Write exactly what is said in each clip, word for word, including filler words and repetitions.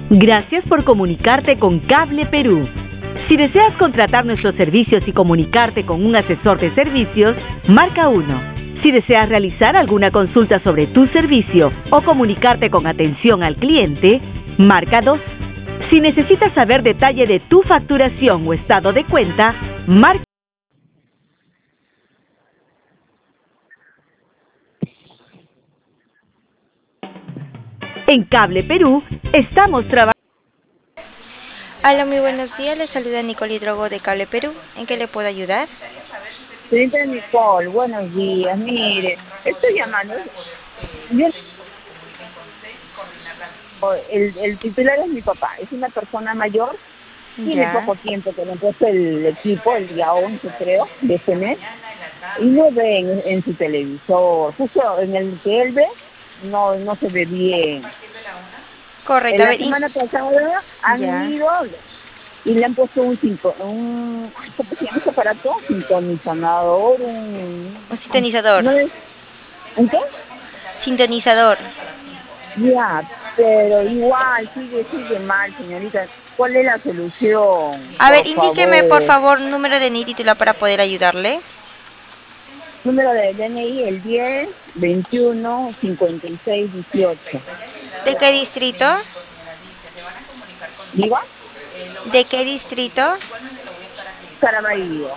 Gracias por comunicarte con Cable Perú. Si deseas contratar nuestros servicios y comunicarte con un asesor de servicios, marca uno. Si deseas realizar alguna consulta sobre tu servicio o comunicarte con atención al cliente, marca dos. Si necesitas saber detalle de tu facturación o estado de cuenta, marca. En Cable Perú estamos trabajando. Hola, muy buenos días. Les saluda Nicole Drogo de Cable Perú. ¿En qué le puedo ayudar? Señorita Nicole, buenos días. Mire, estoy llamando. Yo, el, el titular es mi papá. Es una persona mayor. Tiene Ya. poco tiempo que le han puesto el equipo, el día once creo, de este mes. Y no ve en, en su televisor. Justo en el que él ve, no no se ve bien. Correcto. En A la ver, in- semana pasada han ya. ido y le han puesto un cinco, un, ay, ¿cómo se llama ese aparato? Sintonizador, un, Un ay, sintonizador. no es, ¿un qué? Sintonizador. Ya, pero igual sigue, sigue mal, señorita. ¿Cuál es la solución? A ver, Por indíqueme por favor. favor número de N I titular para poder ayudarle. Número de D N I, el diez, veintiuno, cincuenta y seis, dieciocho. ¿De qué distrito? ¿Digo? ¿De qué distrito? Caraballo.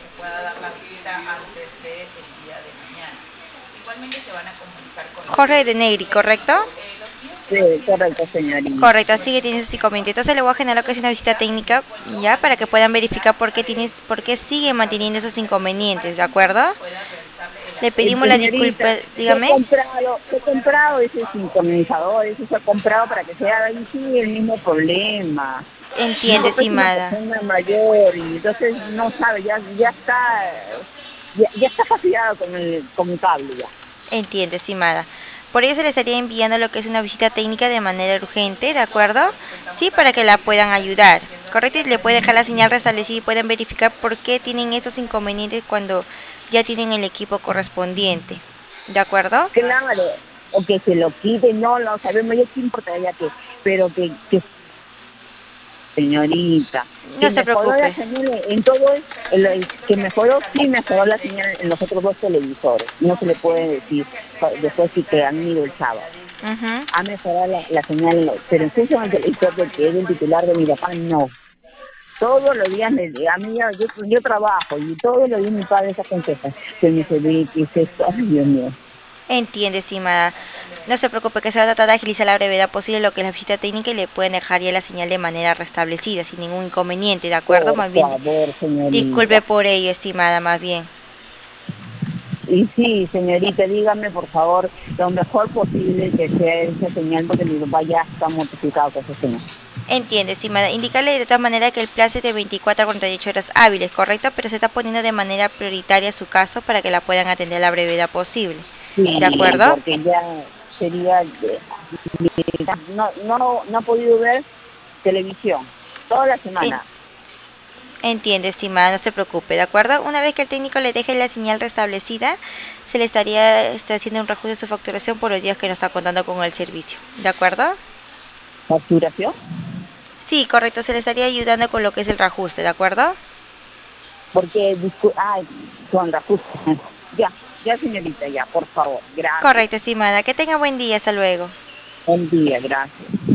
Jorge de Negri, ¿correcto? Sí, correcto, señorita. Correcto, así que tiene sus inconvenientes. Entonces le voy a generar lo que es una visita técnica, ya, para que puedan verificar por qué tienes, por qué sigue manteniendo esos inconvenientes, ¿de acuerdo? Le Eh, pedimos la disculpa, señorita, yo he dígame. comprado, yo he comprado ese sincronizador, eso se ha comprado para que sea ahí sí el mismo problema. Mi Entiende, papá es una estimada. persona mayor y entonces no sabe, ya ya está ya, ya está fastidiado con el con el cable ya. Entiende, estimada. Por ello se le estaría enviando lo que es una visita técnica de manera urgente, ¿de acuerdo? Sí, para que la puedan ayudar. Correcto, y le puede dejar la señal restablecida y pueden verificar por qué tienen esos inconvenientes cuando ya tienen el equipo correspondiente. ¿De acuerdo? Claro, o que se lo quite, no lo sabemos, ya qué importaría que, pero que, que señorita, No que se mejoró la preocupe. señal en todo, es- en lo- que mejoró, sí mejoró la señal en los otros dos televisores, no se le puede decir, pa- después sí que han ido el sábado. Ujú. Ha mejorado la, la señal, en lo- pero en función del televisor de que es el titular de mi papá, no. Todos los días, me, a mí ya- yo, yo trabajo y todos los días mi padre se aconseja que me se ve, que es esto, ay Dios mío. Entiende, estimada. No se preocupe que se va a tratar de agilizar a la brevedad posible lo que es la visita técnica y le pueden dejar ya la señal de manera restablecida, sin ningún inconveniente, ¿de acuerdo? Por Más bien, di- favor, disculpe señorita. por ello, estimada, más bien. Y sí, señorita, dígame por favor lo mejor posible que sea esa señal porque mi papá ya está mortificado con esa señal. Entiende, estimada. Indicarle de todas maneras que el plazo es de veinticuatro a cuarenta y ocho horas hábiles, ¿correcto? Pero se está poniendo de manera prioritaria su caso para que la puedan atender a la brevedad posible. ¿De Sí, acuerdo? porque ya sería, de- no, no, no ha podido ver televisión toda la En- semana. Entiende, estimada, no se preocupe, ¿de acuerdo? Una vez que el técnico le deje la señal restablecida, se le estaría este, haciendo un reajuste de su facturación por los días que no está contando con el servicio, ¿de acuerdo? ¿Facturación? Sí, correcto, se le estaría ayudando con lo que es el reajuste, ¿de acuerdo? Porque, discu- ay, Sandra, justo. Ya, ya señorita, ya, por favor, gracias. Correcto, estimada. Que tenga buen día, hasta luego. Buen día, gracias.